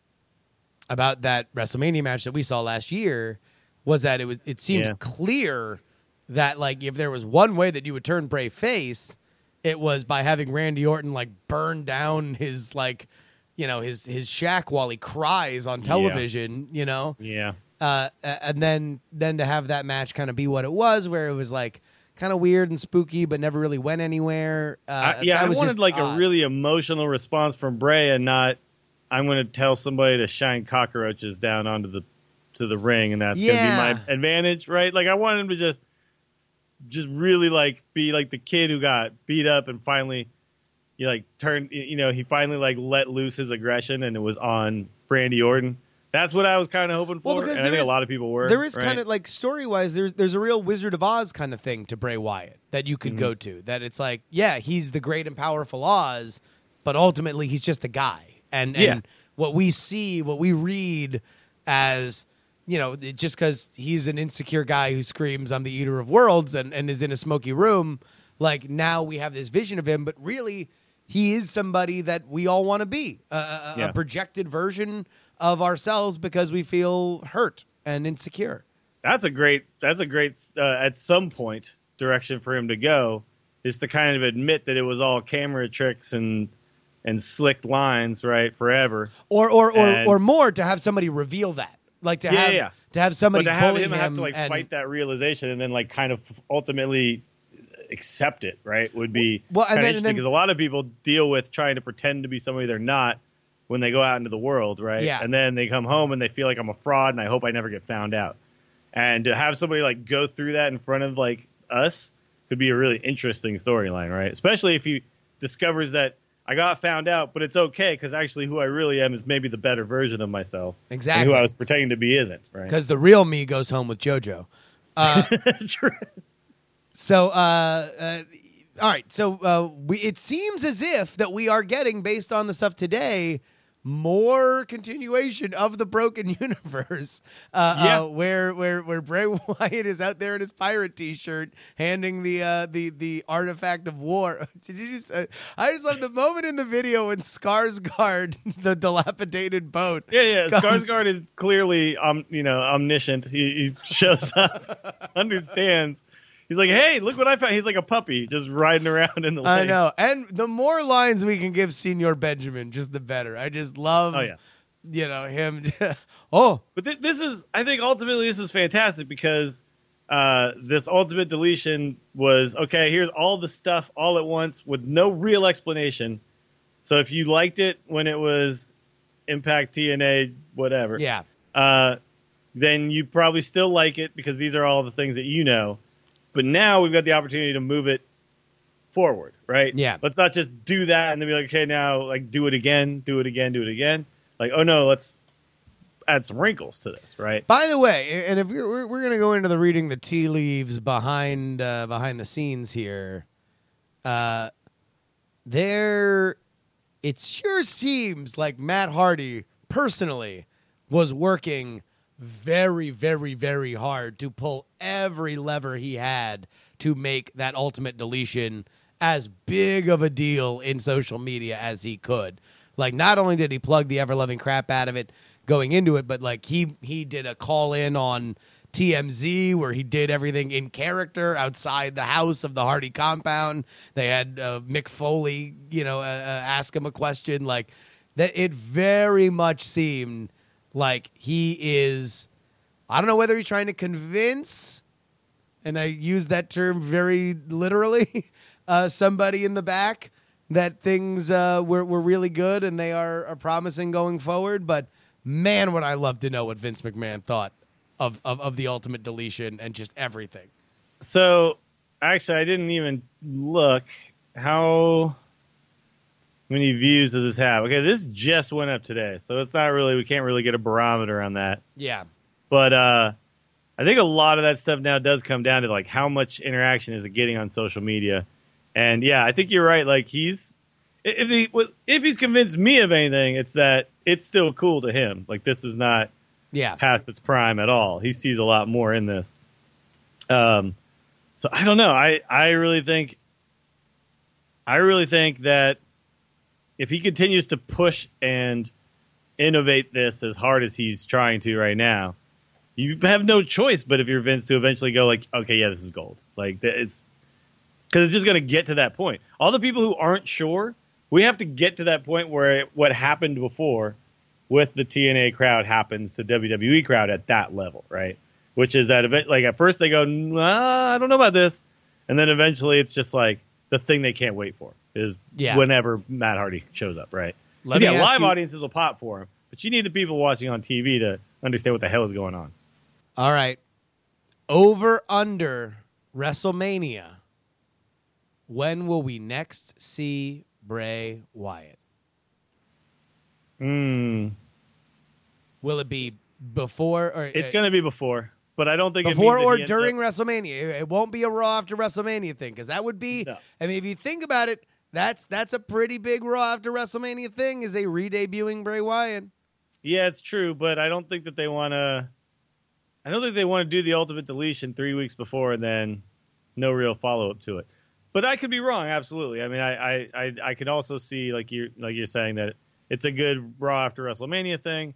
WrestleMania match that we saw last year was that it seemed clear that, like, if there was one way that you would turn Bray face, it was by having Randy Orton, like, burn down his, like, you know, his shack while he cries on television, you know? Yeah. And then to have that match kind of be what it was, where it was, like, kind of weird and spooky, but never really went anywhere. I wanted, like, a really emotional response from Bray and not, I'm going to tell somebody to shine cockroaches down onto the ring, and that's going to be my advantage, right? Like, I wanted him to just really, like, be like the kid who got beat up and finally he finally, like, let loose his aggression, and it was on Randy Orton. That's what I was kind of hoping for, and I think a lot of people were. There is kind of, like, story-wise, there's a real Wizard of Oz kind of thing to Bray Wyatt that you could go to, that it's like, yeah, he's the great and powerful Oz, but ultimately he's just a guy. And what we see, what we read as, you know, just because he's an insecure guy who screams, I'm the eater of worlds, and is in a smoky room, like, now we have this vision of him, but really he is somebody that we all want to be, a projected version of ourselves because we feel hurt and insecure. That's a great at some point direction for him to go, is to kind of admit that it was all camera tricks and slick lines, right, forever. Or more, to have somebody reveal that. Like, to have somebody but to have bully him have to, like, fight that realization and then, like, kind of ultimately accept it, right, would be kind of interesting, because a lot of people deal with trying to pretend to be somebody they're not when they go out into the world, right? Yeah. And then they come home and they feel like, I'm a fraud and I hope I never get found out. And to have somebody, like, go through that in front of, like, us could be a really interesting storyline, right? Especially if he discovers that I got found out, but it's okay because actually who I really am is maybe the better version of myself. Exactly. And who I was pretending to be isn't, right? Because the real me goes home with JoJo. True. So, all right. So it seems as if that we are getting, based on the stuff today, more continuation of the Broken Universe, where Bray Wyatt is out there in his pirate T-shirt, handing the artifact of war. Did you just? I just love the moment in the video when Skarsgård, the dilapidated boat. Yeah. Skarsgård is clearly, omniscient. He shows up, understands. He's like, hey, look what I found. He's like a puppy just riding around in the lake. I know. And the more lines we can give Senor Benjamin, just the better. I just love, him. But this is, I think ultimately this is fantastic because this Ultimate Deletion was, okay, here's all the stuff all at once with no real explanation. So if you liked it when it was Impact, TNA, whatever, Yeah. then you probably still like it because these are all the things that you know. But now we've got the opportunity to move it forward, right? Yeah. Let's not just do that and then be like, okay, now like do it again. Like, oh no, let's add some wrinkles to this, right? By the way, and if we're going to go into the reading the tea leaves behind the scenes here, it sure seems like Matt Hardy personally was working very, very, very hard to pull every lever he had to make that Ultimate Deletion as big of a deal in social media as he could. Like, not only did he plug the ever-loving crap out of it going into it, but like he did a call-in on TMZ where he did everything in character outside the house of the Hardy compound. They had Mick Foley, ask him a question. Like, that, it very much seemed like he is, I don't know whether he's trying to convince, and I use that term very literally, somebody in the back that things were really good and they are promising going forward. But man, would I love to know what Vince McMahon thought of the Ultimate Deletion and just everything. So, actually, I didn't even look. How many views does this have? Okay, this just went up today, so it's not really, we can't really get a barometer on that. Yeah. But I think a lot of that stuff now does come down to like how much interaction is it getting on social media. And yeah, I think you're right. Like, if he's convinced me of anything, it's that it's still cool to him. Like, this is not past its prime at all. He sees a lot more in this. So I don't know. I really think that if he continues to push and innovate this as hard as he's trying to right now, you have no choice but if you're Vince to eventually go like, okay, yeah, this is gold. Like, it's because it's just going to get to that point. All the people who aren't sure, we have to get to that point where what happened before with the TNA crowd happens to WWE crowd at that level, right? Which is that like at first they go, I don't know about this, and then eventually it's just like the thing they can't wait for is whenever Matt Hardy shows up, right? Live audiences will pop for him, but you need the people watching on TV to understand what the hell is going on. All right, over under WrestleMania. When will we next see Bray Wyatt? Will it be before or it's going to be before, but I don't think before or during WrestleMania. It won't be a Raw after WrestleMania thing because that would be. No. I mean, if you think about it, that's a pretty big Raw after WrestleMania thing. Is a re-debuting Bray Wyatt. Yeah, it's true, but I don't think that they want to. I don't think they want to do the Ultimate Deletion 3 weeks before and then no real follow up to it. But I could be wrong, absolutely. I mean, I could also see like you're saying that it's a good Raw after WrestleMania thing.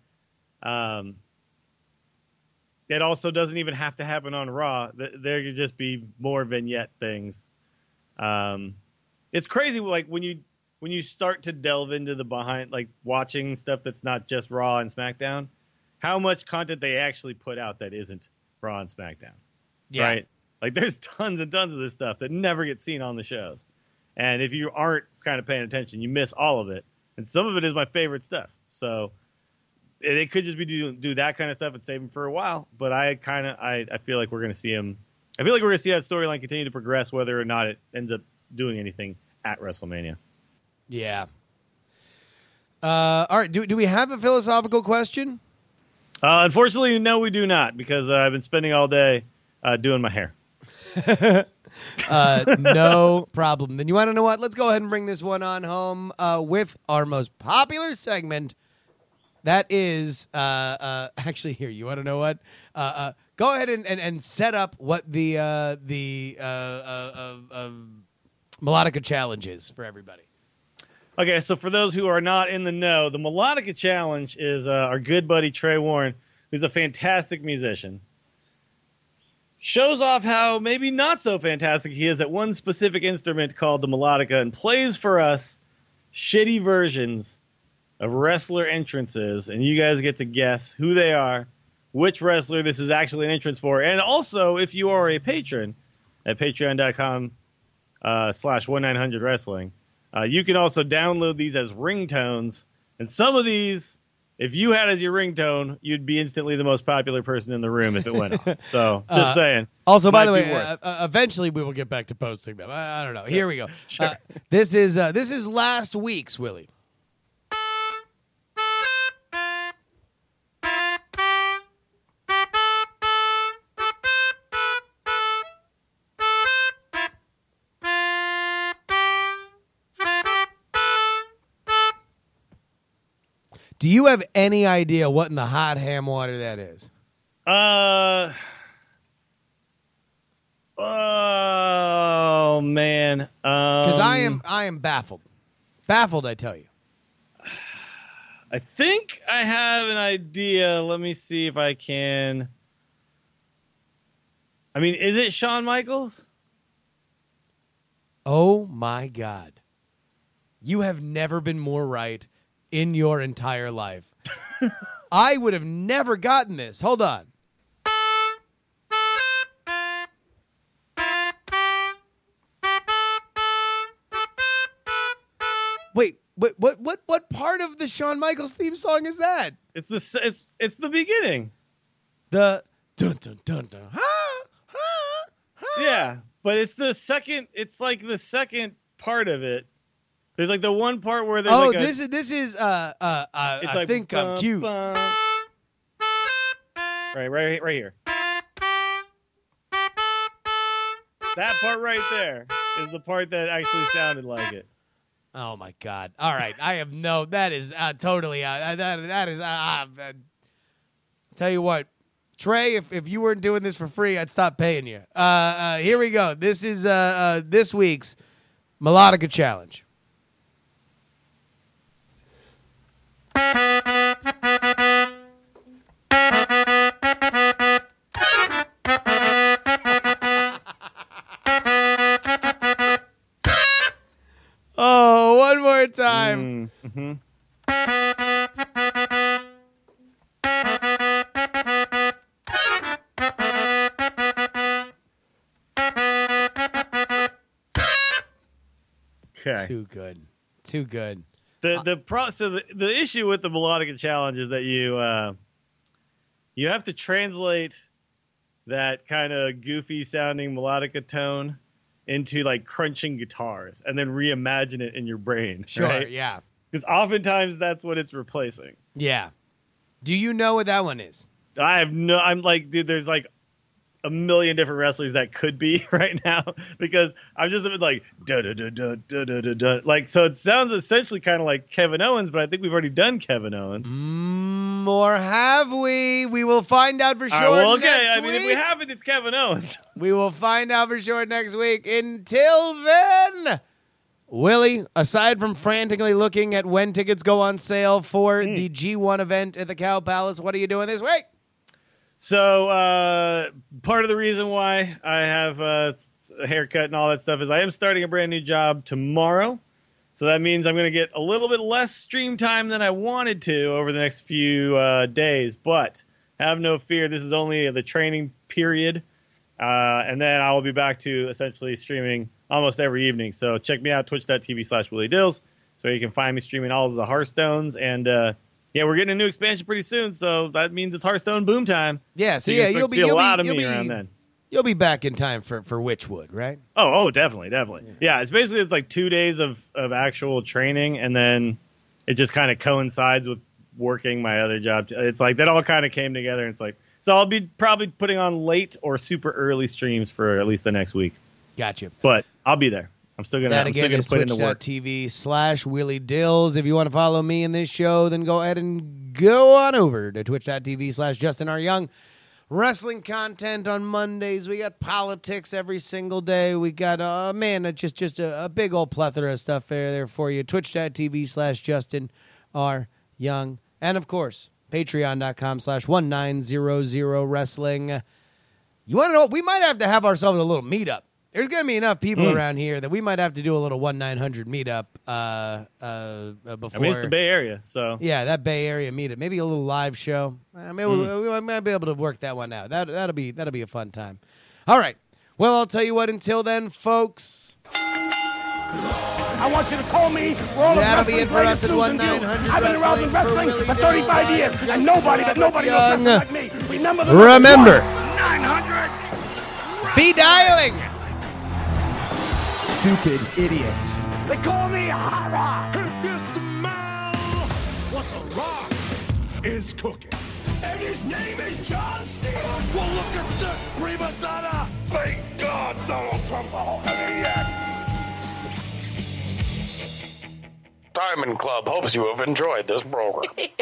It also doesn't even have to happen on Raw. There could just be more vignette things. It's crazy, like when you start to delve into the behind, like watching stuff that's not just Raw and SmackDown, how much content they actually put out that isn't Raw and SmackDown, right? Like, there's tons and tons of this stuff that never gets seen on the shows. And if you aren't kind of paying attention, you miss all of it. And some of it is my favorite stuff. So they could just be do that kind of stuff and save him for a while. But I feel like we're going to see him. I feel like we're going to see that storyline continue to progress, whether or not it ends up doing anything at WrestleMania. Yeah. All right. Do we have a philosophical question? Unfortunately, no, we do not, because I've been spending all day doing my hair. No problem. Then you want to know what? Let's go ahead and bring this one on home with our most popular segment. That is actually here. You want to know what? Go ahead and set up what the Melodica Challenge is for everybody. Okay, so for those who are not in the know, the Melodica Challenge is our good buddy Trey Warren, who's a fantastic musician. Shows off how maybe not so fantastic he is at one specific instrument called the melodica and plays for us shitty versions of wrestler entrances, and you guys get to guess who they are which wrestler this is actually an entrance for. And also, if you are a patron at patreon.com/1900wrestling, you can also download these as ringtones. And some of these, if you had as your ringtone, you'd be instantly the most popular person in the room if it went off. So, just saying. Also, by the way, eventually we will get back to posting them. I don't know. Here we go. Sure. This is last week's, Willie. Do you have any idea what in the hot ham water that is? Oh man. Because I am baffled. Baffled, I tell you. I think I have an idea. Let me see if I can. I mean, is it Shawn Michaels? Oh my God. You have never been more right in your entire life. I would have never gotten this. Hold on. Wait, what part of the Shawn Michaels theme song is that? It's the beginning. The dun dun dun dun. Ha, ha, ha. Yeah, but it's the second. It's like the second part of it. There's like the one part where there's like this is I like, think I'm cute. Right here. That part right there is the part that actually sounded like it. Oh my God! All right, I have no. That is totally. That is. Tell you what, Trey. If you weren't doing this for free, I'd stop paying you. Here we go. This is this week's Melodica Challenge. Oh, one more time. Mm-hmm. Okay. Too good. Too good. So the issue with the Melodica Challenge is that you have to translate that kind of goofy sounding melodica tone into like crunching guitars and then reimagine it in your brain. Sure, right? yeah. Because oftentimes that's what it's replacing. Yeah. Do you know what that one is? I'm like, dude, there's like a million different wrestlers that could be right now because I'm just like da da da da da da da. Like, so it sounds essentially kind of like Kevin Owens, but I think we've already done Kevin Owens. Or have we? We will find out for sure. Well, okay. Next I mean, week. if we haven't, it's Kevin Owens. We will find out for sure next week. Until then, Willie, aside from frantically looking at when tickets go on sale for the G1 event at the Cow Palace, what are you doing this week? So part of the reason why I have a haircut and all that stuff is I am starting a brand new job tomorrow. So that means I'm going to get a little bit less stream time than I wanted to over the next few days. But have no fear. This is only the training period. And then I will be back to essentially streaming almost every evening. So check me out, twitch.tv/WillieDills. So you can find me streaming all of the Hearthstones. And yeah, we're getting a new expansion pretty soon. So that means it's Hearthstone boom time. Yeah, so you yeah, can see a lot of me around then. You'll be back in time for Witchwood, right? Oh, definitely. Yeah, it's like 2 days of actual training, and then it just kind of coincides with working my other job. It's like that all kind of came together. And it's like, so I'll be probably putting on late or super early streams for at least the next week. Gotcha. But I'll be there. I'm still gonna put in the work. twitch.tv/WillieDills. If you want to follow me in this show, then go ahead and go on over to twitch.tv/JustinRYoung. Wrestling content on Mondays. We got politics every single day. We got just a big old plethora of stuff there for you. Twitch.tv/JustinRYoung. And of course, patreon.com/1900wrestling. You want to know? We might have to have ourselves a little meetup. There's going to be enough people around here that we might have to do a little 1-900 meetup before. I mean, it's the Bay Area, so. Yeah, that Bay Area meetup. Maybe a little live show. Maybe we might be able to work that one out. That'll be a fun time. All right. Well, I'll tell you what. Until then, folks. I want you to call me World of That'll be Wrestling it for us greatest at news and 1-900 views. I've been around in Wrestling wrestling for for 35 Willie years, Dillon, and Justin nobody knows Young. wrestling like me. Remember the Remember. 900. Be dialing. Stupid idiots. They call me Hara. If you smell what the Rock is cooking. And his name is John Cena. Well, look at this, prima donna. Thank God Donald Trump's a maniac. Diamond Club hopes you have enjoyed this program.